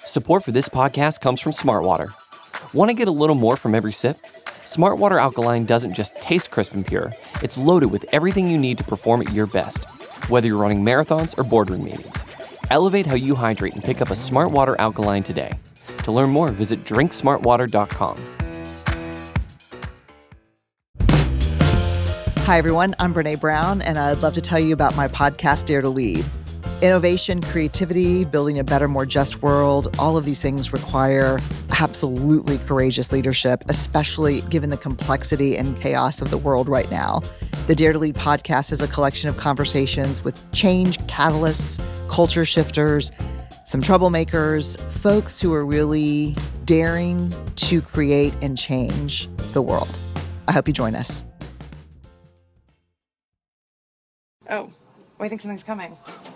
Support for this podcast comes from Smartwater. Want to get a little more from every sip? Smartwater Alkaline doesn't just taste crisp and pure, it's loaded with everything you need to perform at your best, whether you're running marathons or boardroom meetings. Elevate how you hydrate and pick up a Smartwater Alkaline today. To learn more, visit drinksmartwater.com. Hi, everyone. I'm Brene Brown, and I'd love to tell you about my podcast, Dare to Lead. Innovation, creativity, building a better, more just world, all of these things require absolutely courageous leadership, especially given the complexity and chaos of the world right now. The Dare to Lead podcast is a collection of conversations with change catalysts, culture shifters, some troublemakers, folks who are really daring to create and change the world. I hope you join us. Oh, I think something's coming.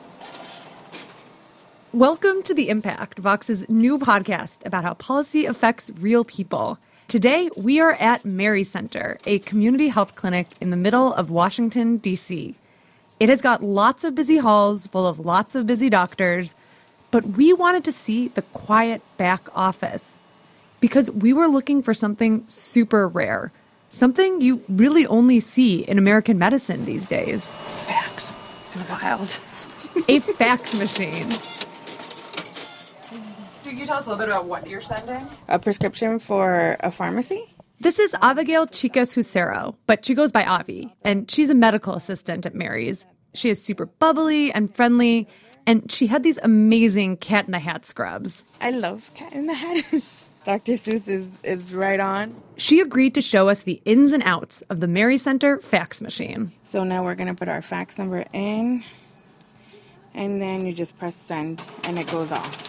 Welcome to The Impact, Vox's new podcast about how policy affects real people. Today, we are at Mary Center, a community health clinic in the middle of Washington, D.C. It has got lots of busy halls full of lots of busy doctors, but we wanted to see the quiet back office because we were looking for something super rare, something you really only see in American medicine these days. Fax in the wild. A fax machine. So can you tell us a little bit about what you're sending? A prescription for a pharmacy? This is Abigail Chicas Hucero, but she goes by Avi, and she's a medical assistant at Mary's. She is super bubbly and friendly, and she had these amazing Cat in the Hat scrubs. I love Cat in the Hat. Dr. Seuss is right on. She agreed to show us the ins and outs of the Mary Center fax machine. So now we're going to put our fax number in, and then you just press send, and it goes off.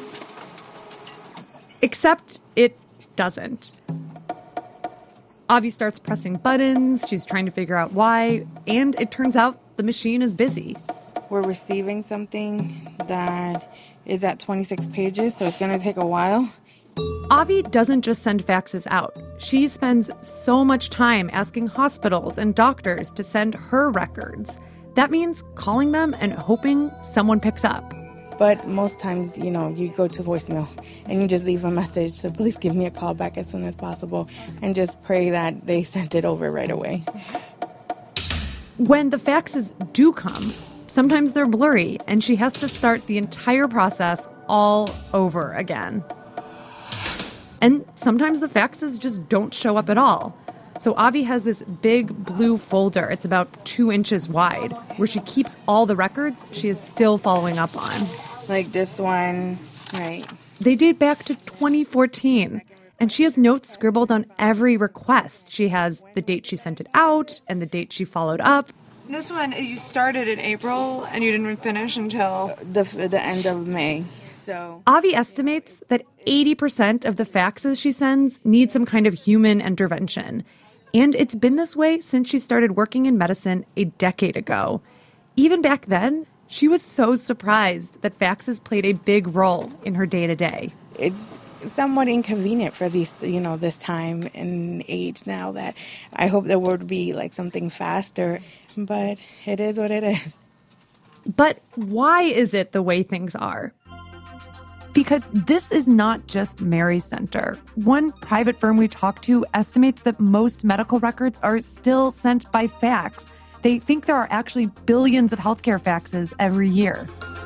Except it doesn't. Avi starts pressing buttons, she's trying to figure out why, and it turns out the machine is busy. We're receiving something that is at 26 pages, so it's going to take a while. Avi doesn't just send faxes out. She spends so much time asking hospitals and doctors to send her records. That means calling them and hoping someone picks up. But most times, you go to voicemail and you just leave a message, so please give me a call back as soon as possible and just pray that they sent it over right away. When the faxes do come, sometimes they're blurry and she has to start the entire process all over again. And sometimes the faxes just don't show up at all. So Avi has this big blue folder, it's about 2 inches wide, where she keeps all the records she is still following up on. Like this one, right? They date back to 2014, and she has notes scribbled on every request. She has the date she sent it out and the date she followed up. This one, you started in April and you didn't finish until the end of May. So Avi estimates that 80% of the faxes she sends need some kind of human intervention. And it's been this way since she started working in medicine a decade ago. Even back then, she was so surprised that faxes played a big role in her day-to-day. It's somewhat inconvenient for these, this time and age now that I hope there would be like something faster, but it is what it is. But why is it the way things are? Because this is not just Mary Center. One private firm we talked to estimates that most medical records are still sent by fax. They think there are actually billions of healthcare faxes every year.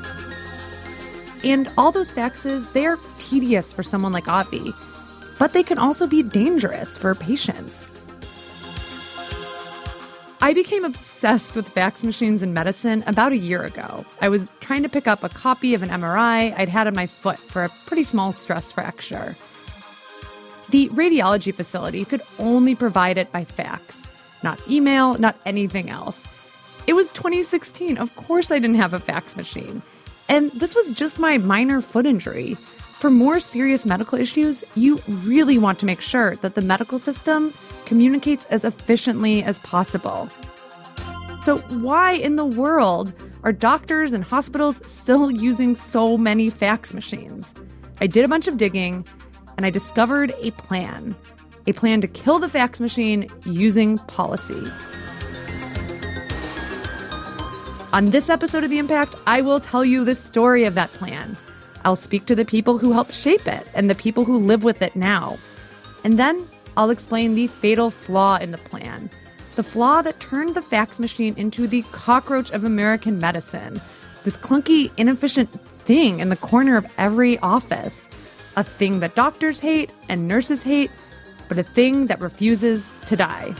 And all those faxes, they are tedious for someone like Avi, but they can also be dangerous for patients. I became obsessed with fax machines in medicine about a year ago. I was trying to pick up a copy of an MRI I'd had on my foot for a pretty small stress fracture. The radiology facility could only provide it by fax, not email, not anything else. It was 2016. Of course I didn't have a fax machine. And this was just my minor foot injury. For more serious medical issues, you really want to make sure that the medical system communicates as efficiently as possible. So why in the world are doctors and hospitals still using so many fax machines? I did a bunch of digging, and I discovered a plan to kill the fax machine using policy. On this episode of The Impact, I will tell you the story of that plan. I'll speak to the people who helped shape it and the people who live with it now. And then I'll explain the fatal flaw in the plan. The flaw that turned the fax machine into the cockroach of American medicine. This clunky, inefficient thing in the corner of every office. A thing that doctors hate and nurses hate, but a thing that refuses to die.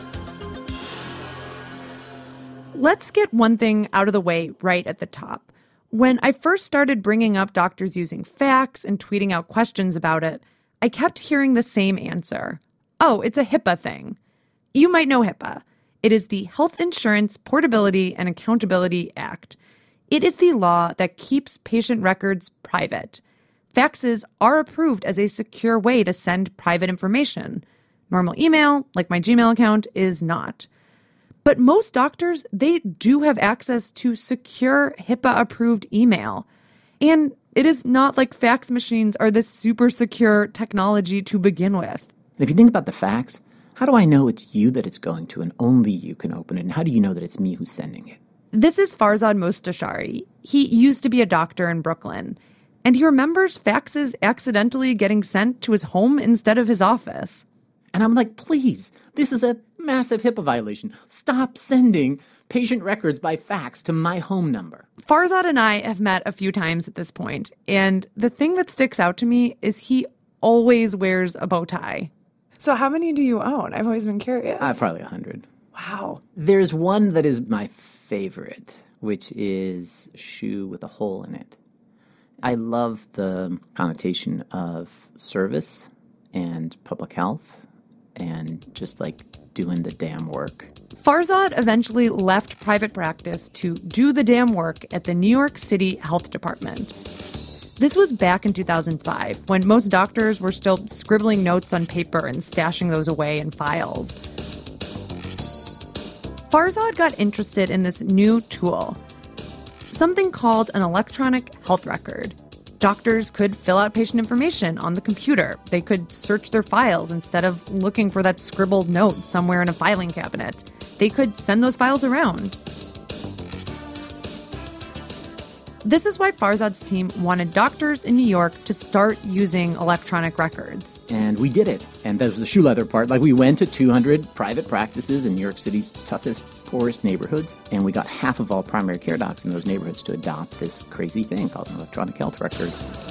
Let's get one thing out of the way right at the top. When I first started bringing up doctors using fax and tweeting out questions about it, I kept hearing the same answer. Oh, it's a HIPAA thing. You might know HIPAA. It is the Health Insurance Portability and Accountability Act. It is the law that keeps patient records private. Faxes are approved as a secure way to send private information. Normal email, like my Gmail account, is not. But most doctors, they do have access to secure HIPAA-approved email. And it is not like fax machines are this super secure technology to begin with. And if you think about the fax, how do I know it's you that it's going to and only you can open it? And how do you know that it's me who's sending it? This is Farzad Mostashari. He used to be a doctor in Brooklyn. And he remembers faxes accidentally getting sent to his home instead of his office. And I'm like, please, this is a massive HIPAA violation. Stop sending patient records by fax to my home number. Farzad and I have met a few times at this point, and the thing that sticks out to me is he always wears a bow tie. So how many do you own? I've always been curious. Probably 100. Wow. There's one that is my favorite, which is a shoe with a hole in it. I love the connotation of service and public health and just like doing the damn work. Farzad eventually left private practice to do the damn work at the New York City Health Department. This was back in 2005, when most doctors were still scribbling notes on paper and stashing those away in files. Farzad got interested in this new tool, something called an electronic health record. Doctors could fill out patient information on the computer. They could search their files instead of looking for that scribbled note somewhere in a filing cabinet. They could send those files around. This is why Farzad's team wanted doctors in New York to start using electronic records. And we did it. And that was the shoe leather part. Like, we went to 200 private practices in New York City's toughest, poorest neighborhoods, and we got half of all primary care docs in those neighborhoods to adopt this crazy thing called an electronic health record.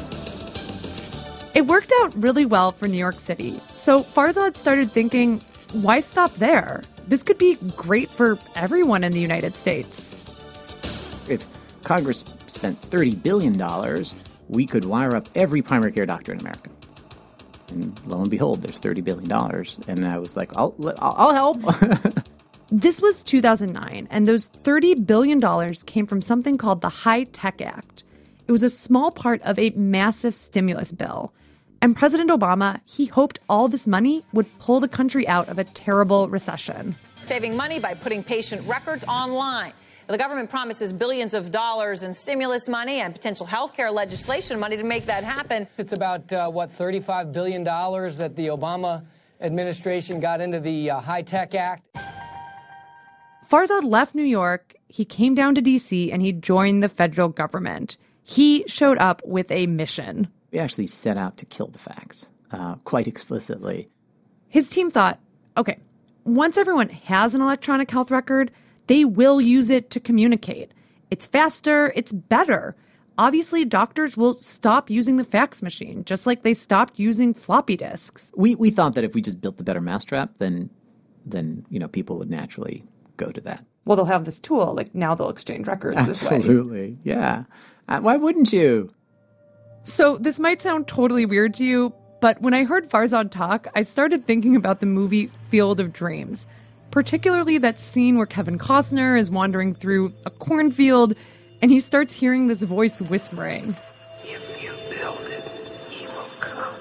It worked out really well for New York City. So Farzad started thinking, why stop there? This could be great for everyone in the United States. If Congress spent $30 billion, we could wire up every primary care doctor in America. And lo and behold, there's $30 billion. And I was like, I'll help. This was 2009, and those $30 billion came from something called the HITECH Act. It was a small part of a massive stimulus bill. And President Obama, he hoped all this money would pull the country out of a terrible recession. Saving money by putting patient records online. The government promises billions of dollars in stimulus money and potential health care legislation money to make that happen. It's about, $35 billion that the Obama administration got into the HITECH Act. Farzad left New York, he came down to D.C., and he joined the federal government. He showed up with a mission. We actually set out to kill the fax, quite explicitly. His team thought, okay, once everyone has an electronic health record, they will use it to communicate. It's faster, it's better. Obviously, doctors will stop using the fax machine, just like they stopped using floppy disks. We thought that if we just built the better mousetrap, then people would naturally go to that. Well, they'll have this tool, like now they'll exchange records this way. Absolutely, yeah. Why wouldn't you? So this might sound totally weird to you, but when I heard Farzad talk, I started thinking about the movie Field of Dreams. Particularly that scene where Kevin Costner is wandering through a cornfield and he starts hearing this voice whispering, "If you build it, he will come."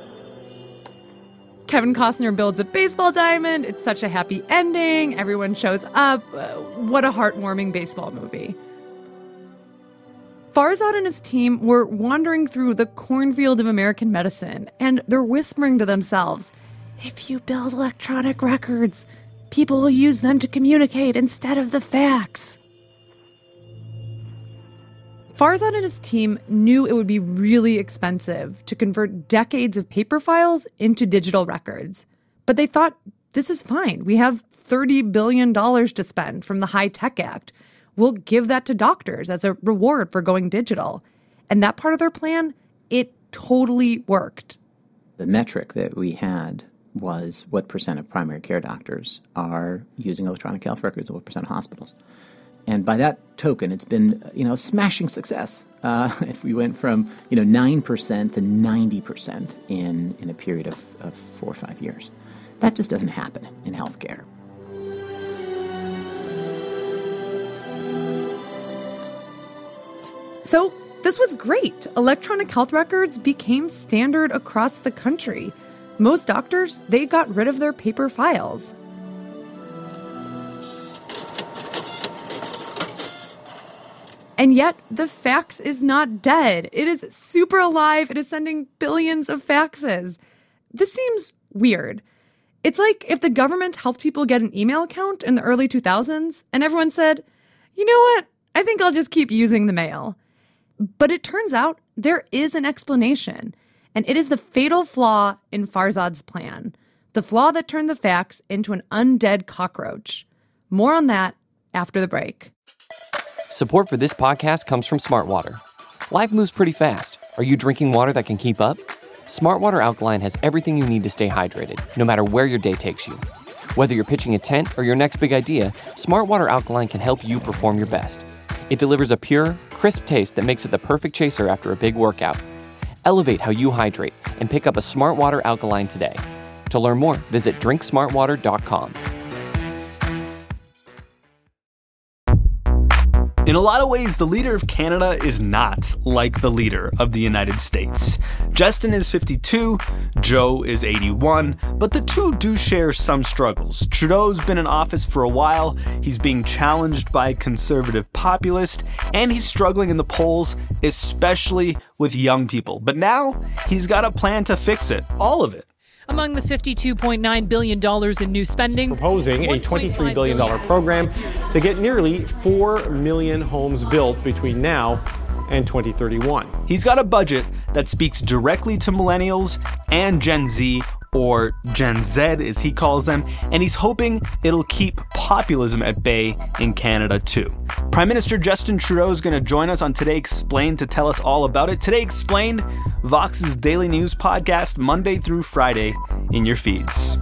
Kevin Costner builds a baseball diamond. It's such a happy ending. Everyone shows up. What a heartwarming baseball movie. Farzad and his team were wandering through the cornfield of American medicine, and they're whispering to themselves, if you build electronic records, people will use them to communicate instead of the fax. Farzad and his team knew it would be really expensive to convert decades of paper files into digital records. But they thought, this is fine. We have $30 billion to spend from the HITECH Act. We'll give that to doctors as a reward for going digital. And that part of their plan, it totally worked. The metric that we had was what percent of primary care doctors are using electronic health records and what percent of hospitals. And by that token, it's been, a smashing success. If we went from, 9% to 90% in a period of 4 or 5 years. That just doesn't happen in healthcare. So this was great. Electronic health records became standard across the country. Most doctors, they got rid of their paper files. And yet, the fax is not dead. It is super alive. It is sending billions of faxes. This seems weird. It's like if the government helped people get an email account in the early 2000s and everyone said, you know what? I think I'll just keep using the mail. But it turns out there is an explanation, and it is the fatal flaw in Farzad's plan, the flaw that turned the fax into an undead cockroach. More on that after the break. Support for this podcast comes from Smartwater. Life moves pretty fast. Are you drinking water that can keep up? Smartwater Alkaline has everything you need to stay hydrated, no matter where your day takes you. Whether you're pitching a tent or your next big idea, Smartwater Alkaline can help you perform your best. It delivers a pure, crisp taste that makes it the perfect chaser after a big workout. Elevate how you hydrate and pick up a Smartwater Alkaline today. To learn more, visit drinksmartwater.com. In a lot of ways, the leader of Canada is not like the leader of the United States. Justin is 52, Joe is 81, but the two do share some struggles. Trudeau's been in office for a while, he's being challenged by a conservative populist, and he's struggling in the polls, especially with young people. But now, he's got a plan to fix it, all of it. Among the $52.9 billion in new spending, proposing a $23 billion program to get nearly 4 million homes built between now and 2031. He's got a budget that speaks directly to millennials and Gen Z, or Gen Z as he calls them, and he's hoping it'll keep populism at bay in Canada too. Prime Minister Justin Trudeau is going to join us on Today Explained to tell us all about it. Today Explained, Vox's daily news podcast, Monday through Friday in your feeds.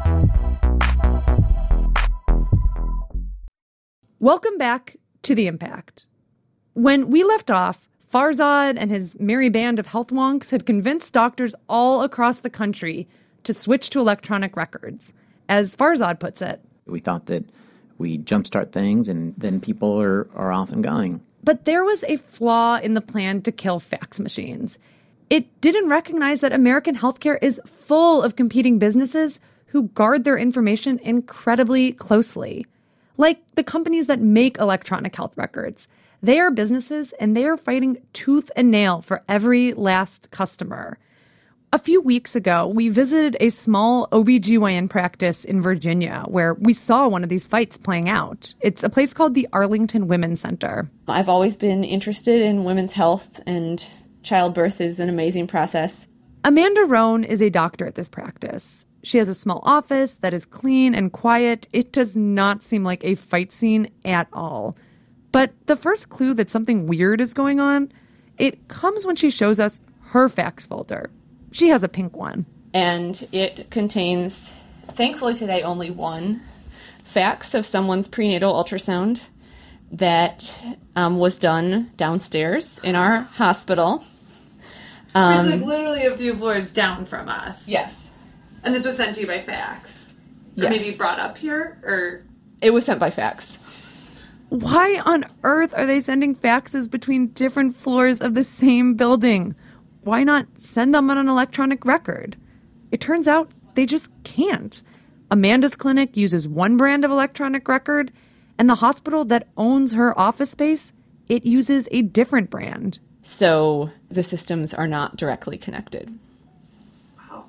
Welcome back to The Impact. When we left off, Farzad and his merry band of health wonks had convinced doctors all across the country to switch to electronic records. As Farzad puts it, we thought that we jumpstart things and then people are off and going. But there was a flaw in the plan to kill fax machines. It didn't recognize that American healthcare is full of competing businesses who guard their information incredibly closely. Like the companies that make electronic health records. They are businesses and they are fighting tooth and nail for every last customer. A few weeks ago, we visited a small OBGYN practice in Virginia where we saw one of these fights playing out. It's a place called the Arlington Women's Center. I've always been interested in women's health, and childbirth is an amazing process. Amanda Roan is a doctor at this practice. She has a small office that is clean and quiet. It does not seem like a fight scene at all. But the first clue that something weird is going on, it comes when she shows us her fax folder. She has a pink one. And it contains, thankfully today, only one fax of someone's prenatal ultrasound that was done downstairs in our hospital. It's like literally a few floors down from us. Yes. And this was sent to you by fax? Or Yes. maybe brought up here? Or It was sent by fax. Why on earth are they sending faxes between different floors of the same building? Why not send them on an electronic record? It turns out they just can't. Amanda's clinic uses one brand of electronic record, and the hospital that owns her office space, it uses a different brand. So the systems are not directly connected. wow.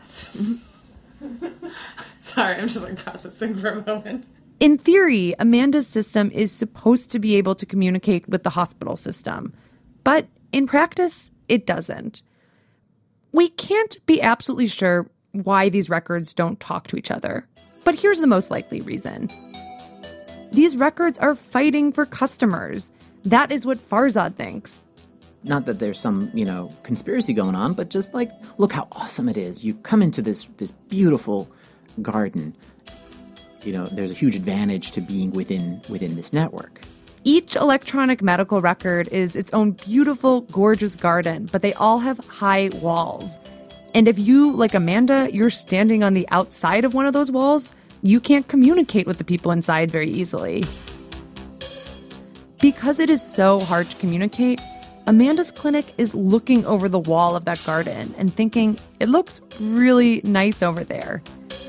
Sorry, I'm just processing for a moment. In theory, Amanda's system is supposed to be able to communicate with the hospital system. But in practice, it doesn't. We can't be absolutely sure why these records don't talk to each other. But here's the most likely reason. These records are fighting for customers. That is what Farzad thinks. Not that there's some, conspiracy going on, but just like, look how awesome it is. You come into this beautiful garden. There's a huge advantage to being within this network. Each electronic medical record is its own beautiful, gorgeous garden, but they all have high walls. And if you, like Amanda, you're standing on the outside of one of those walls, you can't communicate with the people inside very easily. Because it is so hard to communicate, Amanda's clinic is looking over the wall of that garden and thinking, it looks really nice over there.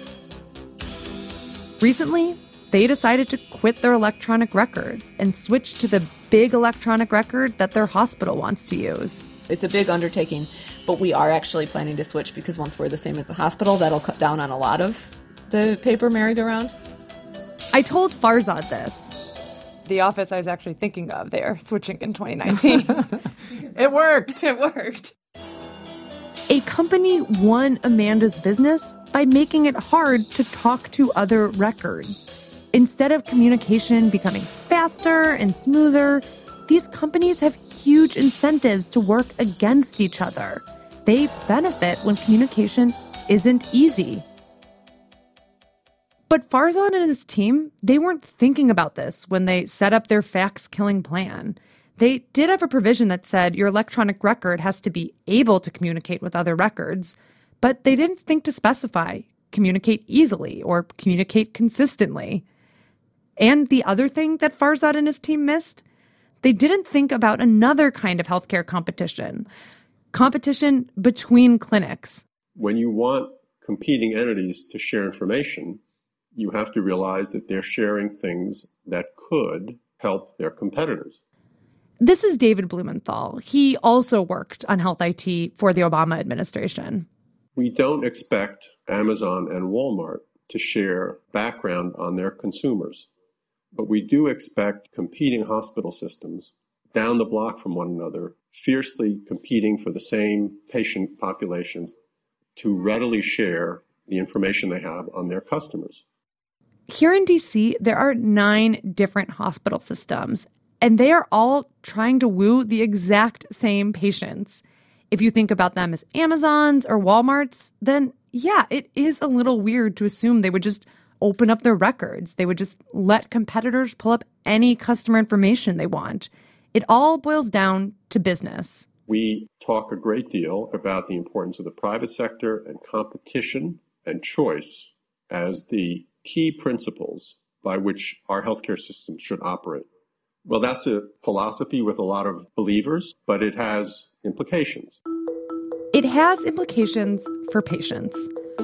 Recently, they decided to quit their electronic record and switch to the big electronic record that their hospital wants to use. It's a big undertaking, but we are actually planning to switch because once we're the same as the hospital, that'll cut down on a lot of the paper merry-go-round. I told Farzad this. The office I was actually thinking of, they are switching in 2019. It worked! It worked. A company won Amanda's business by making it hard to talk to other records. Instead of communication becoming faster and smoother, these companies have huge incentives to work against each other. They benefit when communication isn't easy. But Farzad and his team, they weren't thinking about this when they set up their fax-killing plan. They did have a provision that said your electronic record has to be able to communicate with other records, but they didn't think to specify communicate easily or communicate consistently. And the other thing that Farzad and his team missed, they didn't think about another kind of healthcare competition between clinics. When you want competing entities to share information, you have to realize that they're sharing things that could help their competitors. This is David Blumenthal. He also worked on health IT for the Obama administration. We don't expect Amazon and Walmart to share background on their consumers, but we do expect competing hospital systems down the block from one another, fiercely competing for the same patient populations, to readily share the information they have on their customers. Here in DC, there are 9 different hospital systems, and they are all trying to woo the exact same patients. If you think about them as Amazons or Walmarts, then yeah, it is a little weird to assume they would just open up their records. They would just let competitors pull up any customer information they want. It all boils down to business. We talk a great deal about the importance of the private sector and competition and choice as the key principles by which our healthcare systems should operate. Well, that's a philosophy with a lot of believers, but it has implications. It has implications for patients.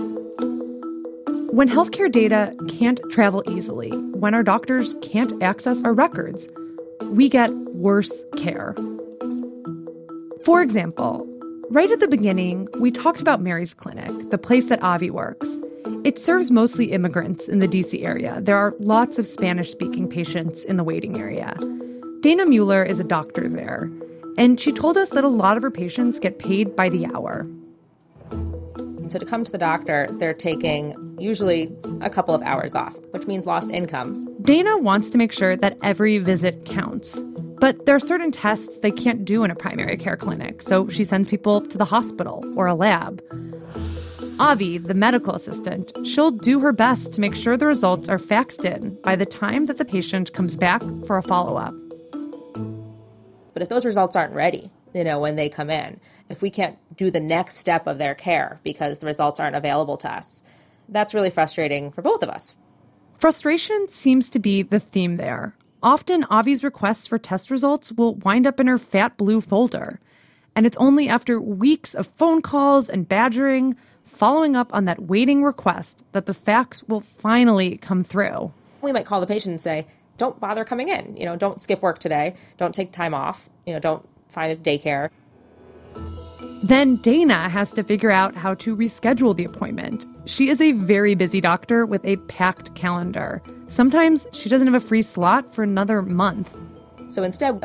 When healthcare data can't travel easily, when our doctors can't access our records, we get worse care. For example, right at the beginning, we talked about Mary's Clinic, the place that Avi works. It serves mostly immigrants in the DC area. There are lots of Spanish-speaking patients in the waiting area. Dana Mueller is a doctor there, and she told us that a lot of her patients get paid by the hour. So to come to the doctor, they're taking usually a couple of hours off, which means lost income. Dana wants to make sure that every visit counts. But there are certain tests they can't do in a primary care clinic, so she sends people to the hospital or a lab. Avi, the medical assistant, she'll do her best to make sure the results are faxed in by the time that the patient comes back for a follow-up. But if those results aren't ready, when they come in, if we can't do the next step of their care because the results aren't available to us, that's really frustrating for both of us. Frustration seems to be the theme there. Often, Avi's requests for test results will wind up in her fat blue folder. And it's only after weeks of phone calls and badgering, following up on that waiting request, that the fax will finally come through. We might call the patient and say, don't bother coming in. Don't skip work today. Don't take time off. Don't find a daycare. Then Dana has to figure out how to reschedule the appointment. She is a very busy doctor with a packed calendar. Sometimes she doesn't have a free slot for another month. So instead of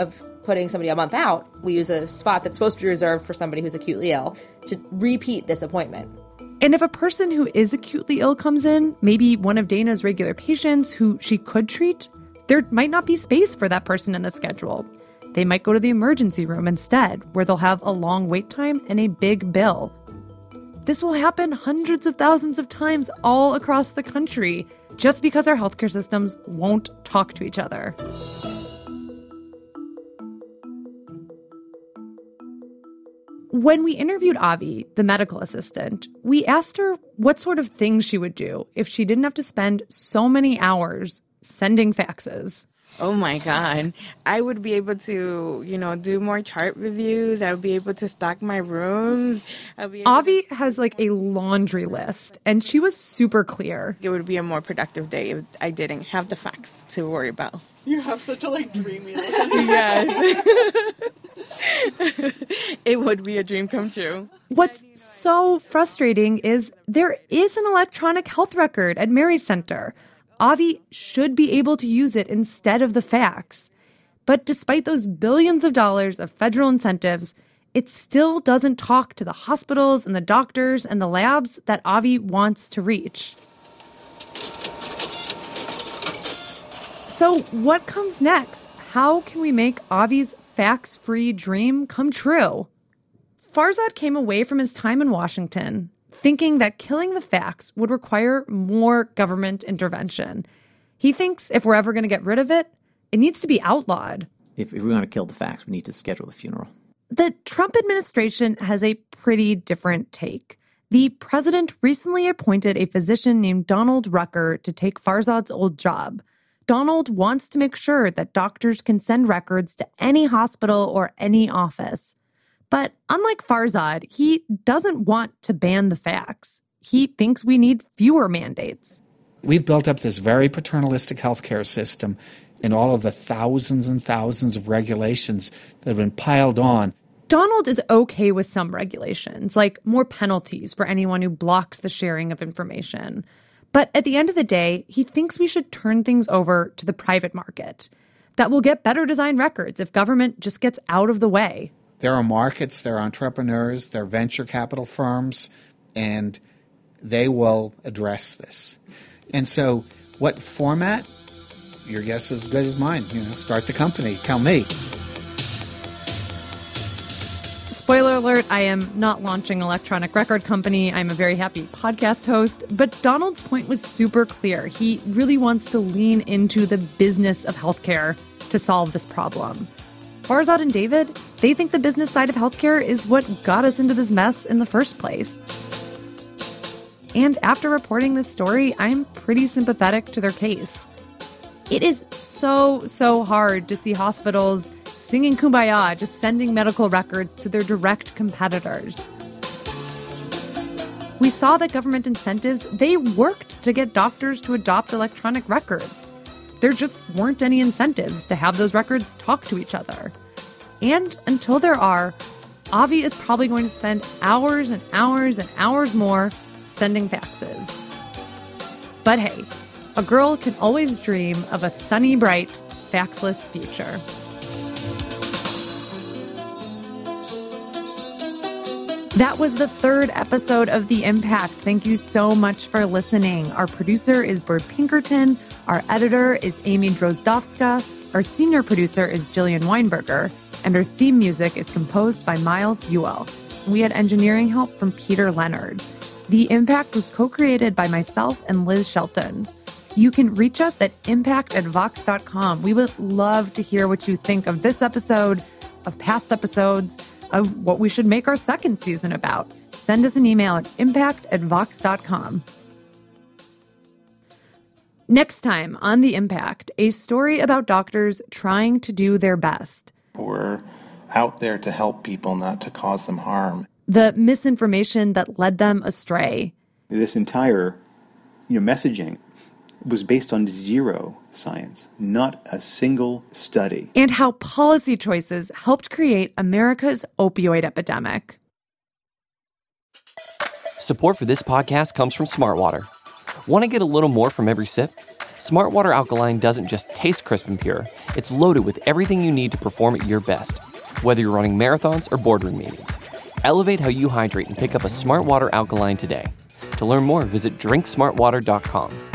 putting somebody a month out, we use a spot that's supposed to be reserved for somebody who's acutely ill to repeat this appointment. And if a person who is acutely ill comes in, maybe one of Dana's regular patients who she could treat, there might not be space for that person in the schedule. They might go to the emergency room instead, where they'll have a long wait time and a big bill. This will happen hundreds of thousands of times all across the country, just because our healthcare systems won't talk to each other. When we interviewed Avi, the medical assistant, we asked her what sort of things she would do if she didn't have to spend so many hours sending faxes. Oh my God. I would be able to, do more chart reviews. I would be able to stock my rooms. Avi has like a laundry list, and she was super clear. It would be a more productive day if I didn't have the fax to worry about. You have such a dreamy look. Yes. It would be a dream come true. What's so frustrating is there is an electronic health record at Mary Center. Avi should be able to use it instead of the fax. But despite those billions of dollars of federal incentives, it still doesn't talk to the hospitals and the doctors and the labs that Avi wants to reach. So what comes next? How can we make Avi's fax-free dream come true? Farzad came away from his time in Washington thinking that killing the fax would require more government intervention. He thinks if we're ever going to get rid of it, it needs to be outlawed. If we want to kill the fax, we need to schedule the funeral. The Trump administration has a pretty different take. The president recently appointed a physician named Donald Rucker to take Farzad's old job. Donald wants to make sure that doctors can send records to any hospital or any office. But unlike Farzad, he doesn't want to ban the fax. He thinks we need fewer mandates. We've built up this very paternalistic healthcare system and all of the thousands and thousands of regulations that have been piled on. Donald is okay with some regulations, like more penalties for anyone who blocks the sharing of information. But at the end of the day, he thinks we should turn things over to the private market. That will get better designed records if government just gets out of the way. There are markets, there are entrepreneurs, there are venture capital firms, and they will address this. And so what format? Your guess is as good as mine. Start the company. Tell me. Spoiler alert, I am not launching an electronic record company. I'm a very happy podcast host. But Donald's point was super clear. He really wants to lean into the business of healthcare to solve this problem. Farzad and David, they think the business side of healthcare is what got us into this mess in the first place. And after reporting this story, I'm pretty sympathetic to their case. It is so hard to see hospitals singing Kumbaya, just sending medical records to their direct competitors. We saw that government incentives, they worked to get doctors to adopt electronic records. There just weren't any incentives to have those records talk to each other. And until there are, Avi is probably going to spend hours and hours and hours more sending faxes. But hey, a girl can always dream of a sunny, bright, faxless future. That was the third episode of The Impact. Thank you so much for listening. Our producer is Bert Pinkerton. Our editor is Amy Drozdowska. Our senior producer is Jillian Weinberger. And our theme music is composed by Miles Ewell. We had engineering help from Peter Leonard. The Impact was co-created by myself and Liz Sheltons. You can reach us at impact@vox.com. We would love to hear what you think of this episode, of past episodes, of what we should make our second season about. Send us an email at impact@vox.com. Next time on The Impact, a story about doctors trying to do their best. We're out there to help people, not to cause them harm. The misinformation that led them astray. This entire messaging was based on zero science, not a single study. And how policy choices helped create America's opioid epidemic. Support for this podcast comes from Smartwater. Want to get a little more from every sip? Smart Water Alkaline doesn't just taste crisp and pure, it's loaded with everything you need to perform at your best, whether you're running marathons or boardroom meetings. Elevate how you hydrate and pick up a Smart Water Alkaline today. To learn more, visit drinksmartwater.com.